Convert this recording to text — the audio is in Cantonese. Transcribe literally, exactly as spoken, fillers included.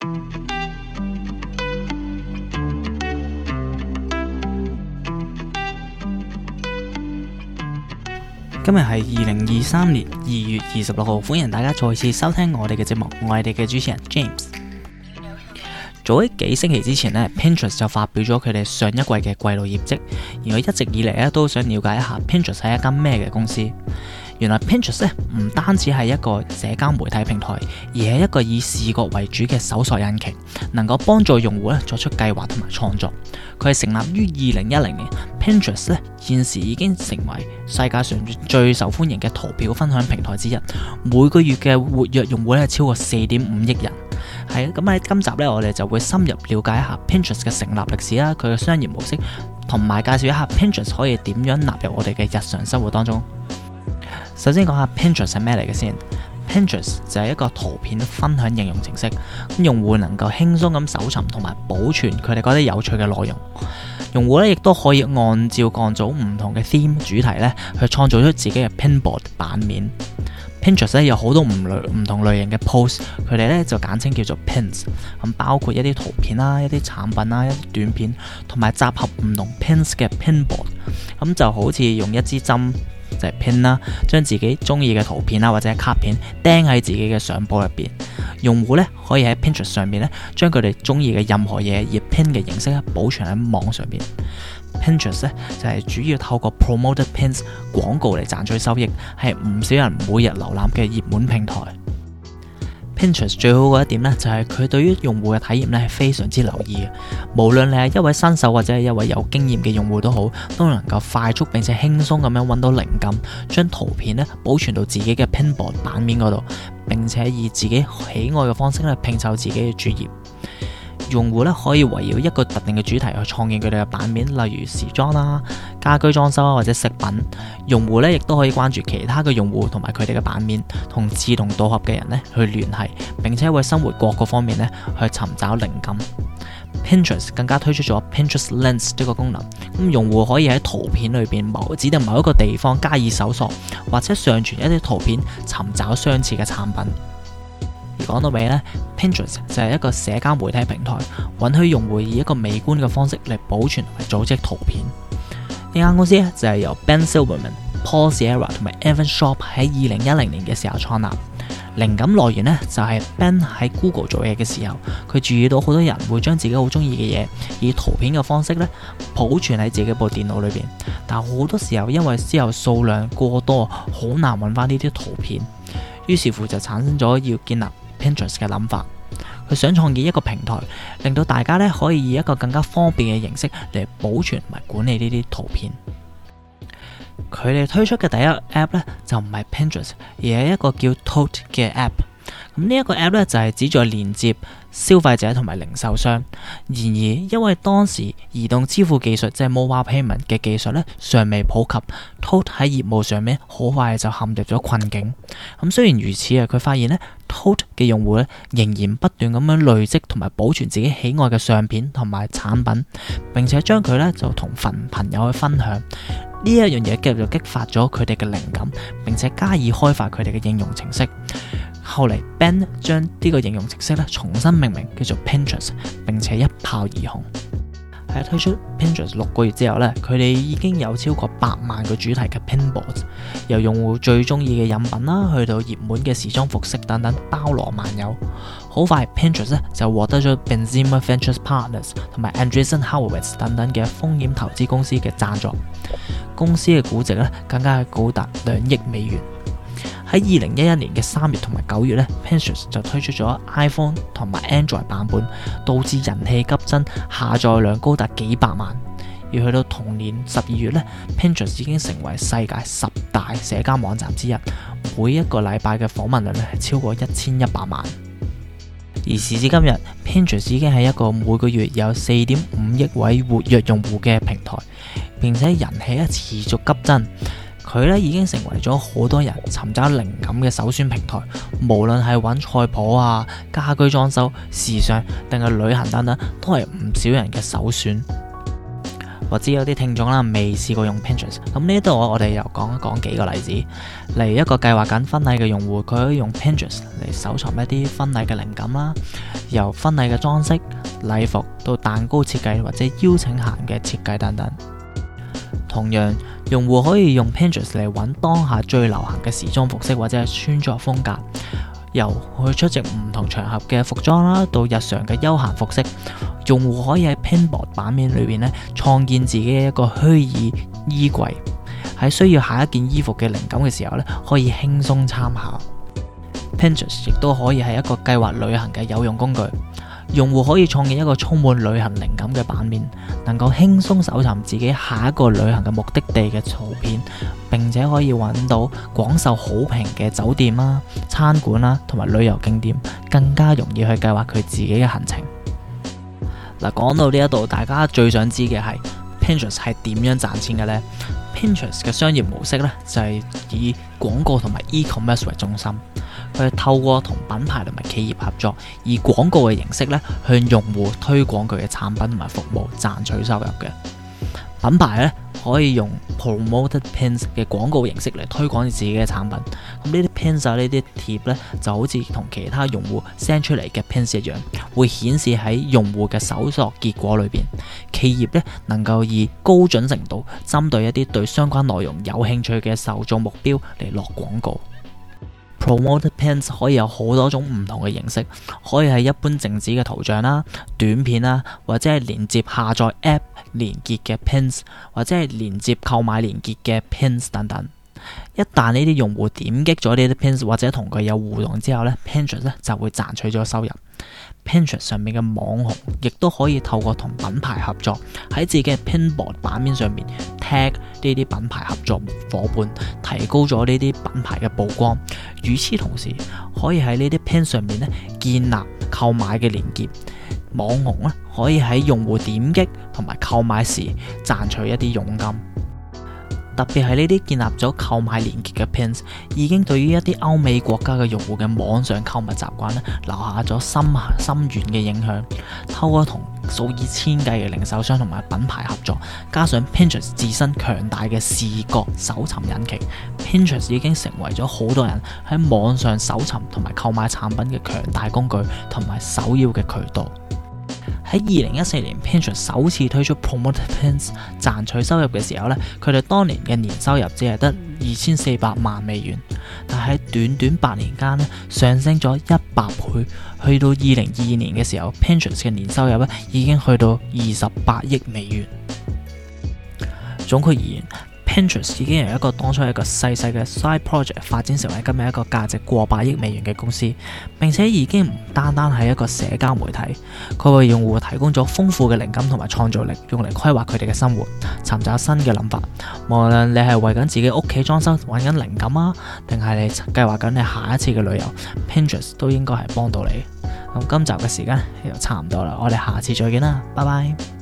今日係二零二三年二月二十六號，歡迎大家再次收聽我哋嘅節目，我係你嘅主持人 James。早喺幾星期之前呢 Pinterest 就發表咗佢哋上一季嘅季度業績，而我一直以嚟咧都想了解一下 Pinterest 係一間咩嘅公司。原來 Pinterest 咧唔單止係一個社交媒體平台，而係一個以視覺為主嘅搜索引擎，能夠幫助用戶咧作出計劃同埋創作。佢係成立於二零一零年 ，Pinterest 咧現時已經成為世界上最受歡迎嘅圖表分享平台之一，每個月嘅活躍用戶咧超過四點五億人。係咁喺今集咧，我哋就會深入了解一下 Pinterest 嘅成立歷史啦，佢嘅商業模式，同埋介紹一下 Pinterest 可以點樣納入我哋嘅日常生活當中。首先講下 Pinterest 係咩嚟嘅先。Pinterest 就係一個圖片分享應用程式，咁用戶能夠輕鬆咁搜尋同埋保存佢哋覺得有趣嘅內容。用戶咧亦都可以按照各種唔同嘅 theme 主題咧，去創造出自己嘅 pinboard 版面。Pinterest 咧有好多唔類唔同類型嘅 post， 佢哋咧就簡稱叫做 pins， 咁包括一啲圖片啦、一啲產品啦、一啲短片，同埋集合唔同 pins 嘅 pinboard， 咁就好似用一支針就係 pin 啦，將自己中意嘅圖片啦或者卡片釘喺自己嘅相簿入邊。用戶咧可以喺 Pinterest 上面咧將佢哋中意嘅任何嘢以 pin 嘅形式咧保存喺網上邊。Pinterest 咧就係主要透過 promoted pins 廣告嚟賺取收益，係唔少人每日瀏覽嘅熱門平台。Pinterest 最好嘅一點咧就係佢對於用戶嘅體驗咧係非常之留意嘅，無論你係一位新手或者係一位有經驗嘅用戶都好，都能夠快速並且輕鬆咁樣揾到靈感，將圖片咧保存到自己嘅 pinboard 版面嗰度，並且以自己喜愛嘅方式咧拼湊自己嘅主頁。用戶咧可以圍繞一個特定嘅主題去創建佢哋嘅版面，例如時裝啦、家居裝修啊或者飾品。用戶咧亦都可以關注其他嘅用戶同埋佢哋嘅版面，同志同道合嘅人咧去聯繫，並且為生活各個方面咧去尋找靈感。Pinterest 更加推出咗 Pinterest Lens 呢個功能，咁用戶可以喺圖片裏邊某指定某一個地方加以搜索，或者上傳一啲圖片尋找相似嘅產品。而講到尾呢 Pinterest 就係一個社交媒體平台，允許用戶以一個美觀嘅方式嚟保存同埋組織圖片。呢間公司咧就係由 Ben Silverman、Paul Sierra 同埋 Evan Shop 喺二零一零年嘅時候創立。靈感來源呢，就係 Ben 喺 Google 做嘢嘅時候，佢注意到好多人會將自己好中意嘅嘢以圖片嘅方式咧保存喺自己部電腦裏邊，但好多時候因為之後數量過多，好難揾翻呢啲圖片，於是乎就產生咗要建立 Pinterest 嘅諗法。佢想創建一個平台，令到大家咧可以以一個更加方便嘅形式嚟保存同埋管理呢啲圖片。佢哋推出嘅第一個 app 咧就唔係 Pinterest， 而係一個叫 Tote 嘅 app。咁呢一個 app 咧就係旨在連接消費者同埋零售商。然而，因為當時移動支付技術即係 mobile payment 嘅技術咧尚未普及 ，Tote 喺業務上面好快就陷入咗困境。咁雖然如此啊，佢發現咧 Tote 嘅用戶咧仍然不斷咁樣累積同埋保存自己喜愛嘅相片同埋產品，並且將佢咧就同份朋友去分享。呢一樣嘢繼續激發咗佢哋嘅靈感，並且加以開發佢哋嘅應用程式。後嚟 Ben 將呢個應用程式咧重新命名叫做 Pinterest， 並且一炮而紅。喺推出 Pinterest 六個月之後咧，佢哋已經有超過百萬個主題嘅 pinboards， 由用戶最中意嘅飲品啦，去到熱門嘅時裝服飾等等，包羅萬有。好快 Pinterest 咧就獲得咗 Benzimer Ventures Partners 同埋 Andreessen Horowitz 等等嘅風險投資公司嘅贊助，公司嘅估值咧更加係高達兩億美元。喺二零一一年嘅三月同埋九月咧 Pinterest 就推出咗 iPhone 同埋 Android 版本，導致人氣急增，下載量高達幾百萬。而去到同年十二月咧 Pinterest 已經成為世界十大社交網站之一，每一個禮拜嘅訪問量咧係超過一千一百萬。而時至今日 Pinterest 已經係一個每個月有四點五億位活躍用戶嘅平台，並且人氣咧持續急增。佢咧已經成為咗好多人尋找靈感嘅首選平台，無論係揾菜譜啊、家居裝修、時尚定係旅行等等，都係唔少人嘅首選。 或者有啲聽眾啦未試過用 Pinterest， 咁呢度我哋又講一講幾個例子。例如一個計劃緊婚禮嘅用戶，佢可以用 Pinterest 嚟搜尋一啲婚禮嘅靈感啦，由婚禮嘅裝飾、禮服到蛋糕設計或者邀請函嘅設計等等。同樣，用戶可以用 Pinterest 嚟揾當下最流行嘅時裝服飾或者係穿着風格，由去出席唔同場合嘅服裝啦，到日常嘅休閒服飾。用戶可以喺 Pinboard 版面裏邊咧創建自己嘅一個虛擬衣櫃，喺需要下一件衣服嘅靈感嘅時候咧，可以輕鬆參考。Pinterest 亦都可以係一個計劃旅行嘅有用工具。用戶可以創建一個充滿旅行靈感嘅版面，能夠輕鬆搜尋自己下一個旅行嘅目的地嘅圖片，並且可以揾到廣受好評嘅酒店啦、餐館啦同埋旅遊景點，更加容易去計劃佢自己嘅行程。嗱，講到呢一度，大家最想知嘅係 Pinterest 係點樣賺錢嘅呢？ Pinterest 嘅商業模式咧就係以廣告同埋 e-commerce 為中心，佢係透過同品牌同埋企業合作，以廣告嘅形式咧向用戶推廣佢嘅產品同埋服務，賺取收入嘅。品牌咧可以用 promoted pins 嘅廣告形式嚟推廣自己嘅產品。咁呢啲 pins 啊，呢啲貼咧就好似同其他用戶 send 出嚟嘅 pins 一樣，會顯示喺用戶嘅搜索結果裏邊。企業咧能夠以高準程度針對一啲對相關內容有興趣嘅受眾目標嚟落廣告。Promoted pins 可以有好多種唔同嘅形式，可以係一般靜止嘅圖像啦、短片啦，或者係連接下載 App 連結嘅 pins， 或者係連接購買連結嘅 pins 等等。一旦呢啲用戶點擊咗呢啲 pins 或者同佢有互動之後咧 Pinterest 咧就會賺取咗收入。Pinterest 上面嘅網紅亦都可以透過同品牌合作，喺自己嘅 Pinboard 版面上面 tag 呢啲品牌合作夥伴，提高咗呢啲品牌嘅曝光。與此同時，可以喺呢啲 pin 上面咧建立購買嘅連結，網紅咧可以喺用戶點擊同埋購買時賺取一啲佣金。特別係呢啲建立咗購買連結嘅 pins， 已經對於一啲歐美國家嘅用戶嘅網上購物習慣咧留下咗深深遠嘅影響。透過同數以千計嘅零售商同埋品牌合作，加上 Pinterest 自身強大嘅視覺搜尋引擎 ，Pinterest 已經成為咗好多人喺網上搜尋同埋購買產品嘅強大工具同埋首要嘅渠道。喺二零一四年 Pinterest 首次推出 Promoted Pins 賺取收入嘅時候咧，佢哋當年嘅年收入只係得二千四百萬美元，但喺短短八年間咧上升咗一百倍，去到二零二二年嘅時候 Pinterest 嘅年收入咧已經去到二十八億美元。總括而言，Pinterest 已經由一個當初一個細細嘅 side project 發展成為今日一個價值過百億美元嘅公司，並且已經唔單單係一個社交媒體，佢為用戶提供咗豐富嘅靈感同埋創造力，用嚟規劃佢哋嘅生活，尋找新嘅諗法。無論你係為緊自己屋企裝修揾緊靈感啊，定係你計劃緊你下一次嘅旅遊 ，Pinterest 都應該係幫到你。咁今集嘅時間又差唔多啦，我哋下次再見啦，拜拜。